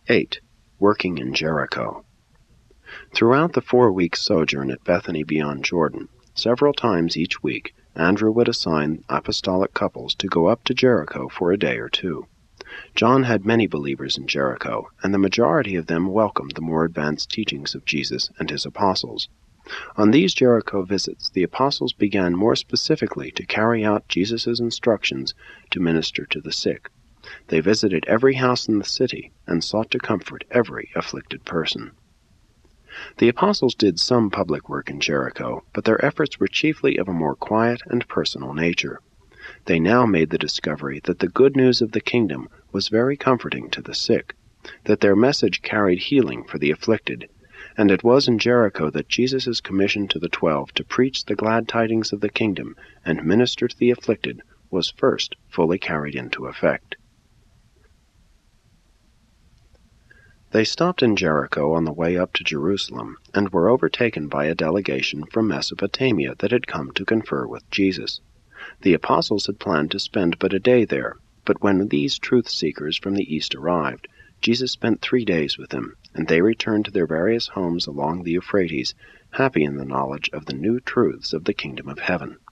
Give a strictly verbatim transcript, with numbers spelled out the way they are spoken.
eight. Working in Jericho. Throughout the four-week sojourn at Bethany beyond Jordan, several times each week, Andrew would assign apostolic couples to go up to Jericho for a day or two. John had many believers in Jericho, and the majority of them welcomed the more advanced teachings of Jesus and his apostles. On these Jericho visits, the apostles began more specifically to carry out Jesus' instructions to minister to the sick. They visited every house in the city and sought to comfort every afflicted person. The apostles did some public work in Jericho, but their efforts were chiefly of a more quiet and personal nature. They now made the discovery that the good news of the kingdom was very comforting to the sick, that their message carried healing for the afflicted, and it was in Jericho that Jesus' commission to the twelve to preach the glad tidings of the kingdom and minister to the afflicted was first fully carried into effect. They stopped in Jericho on the way up to Jerusalem, and were overtaken by a delegation from Mesopotamia that had come to confer with Jesus. The apostles had planned to spend but a day there, but when these truth-seekers from the east arrived, Jesus spent three days with them, and they returned to their various homes along the Euphrates, happy in the knowledge of the new truths of the kingdom of heaven.